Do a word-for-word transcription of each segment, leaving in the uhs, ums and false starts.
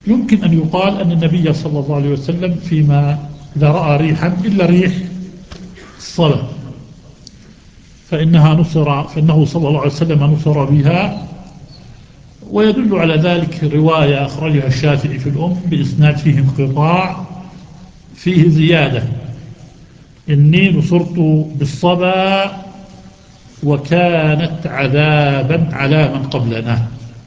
يمكن أن يقال أن النبي صلى الله عليه وسلم فيما إذا رأى ريحا إلا ريح الصلاة فإنها نصر فإنه صلى الله عليه وسلم نصر بها. ويدل على ذلك رواية أخرجها الشافعي في الأم بإسناد فيه انقطاع فيه زيادة: إني نصرت بالصبا وكانت عذابا على من قبلنا.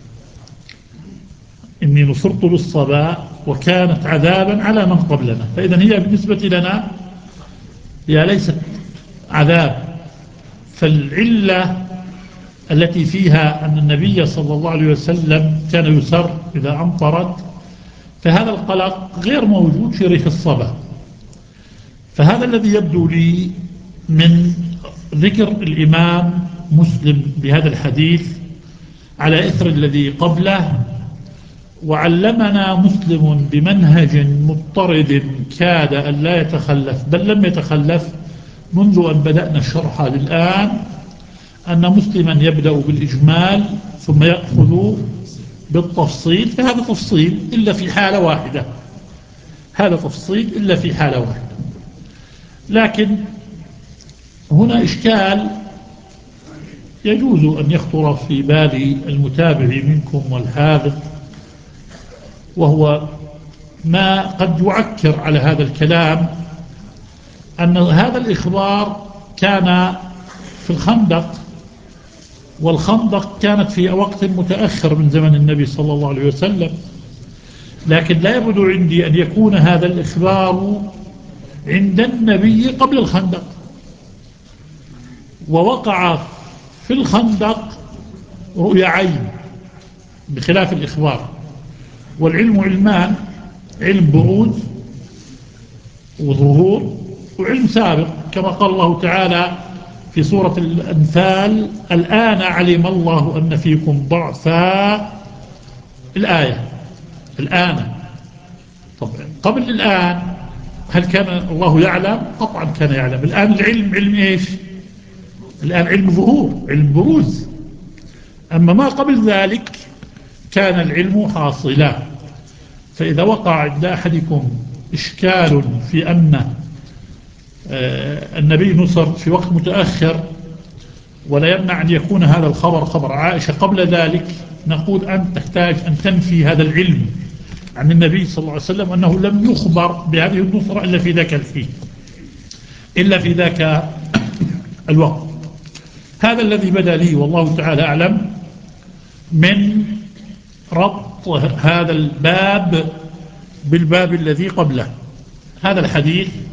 إني نصرت بالصبا وكانت عذابا على من قبلنا. فإذا هي بالنسبة لنا هي ليست عذاب. فالعلة التي فيها أن النبي صلى الله عليه وسلم كان يسر إذا أمطرت، فهذا القلق غير موجود في ريح الصبا. فهذا الذي يبدو لي من ذكر الإمام مسلم بهذا الحديث على إثر الذي قبله. وعلمنا مسلم بمنهج مضطرد كاد أن لا يتخلف بل لم يتخلف منذ أن بدأنا الشرح للآن، أن مسلما يبدأ بالإجمال ثم يأخذ بالتفصيل. فهذا تفصيل إلا في حالة واحدة، هذا تفصيل إلا في حالة واحدة. لكن هنا إشكال يجوز أن يخطر في بال المتابع منكم والحاذق، وهو ما قد يعكر على هذا الكلام، أن هذا الإخبار كان في الخندق، والخندق كانت في وقت متأخر من زمن النبي صلى الله عليه وسلم. لكن لا يبدو عندي أن يكون هذا الإخبار عند النبي قبل الخندق، ووقع في الخندق رؤيا عين بخلاف الإخبار. والعلم علمان: علم بروز وظهور، وعلم سابق، كما قال الله تعالى في سورة الأنفال: الآن علم الله أن فيكم ضعفا. الآية الآن. طب قبل الآن هل كان الله يعلم؟ طبعا كان يعلم. الآن العلم علم إيش؟ الآن علم ظهور، علم بروز. أما ما قبل ذلك كان العلم حاصلا. فإذا وقع عند أحدكم إشكال في أن النبي نصر في وقت متأخر، ولا يمنع أن يكون هذا الخبر خبر عائشة قبل ذلك، نقول أن تحتاج أن تنفي هذا العلم عن النبي صلى الله عليه وسلم، أنه لم يخبر بهذه النصرة إلا في ذاك الحين، إلا في ذاك الوقت. هذا الذي بدا لي والله تعالى أعلم من ربط هذا الباب بالباب الذي قبله. هذا الحديث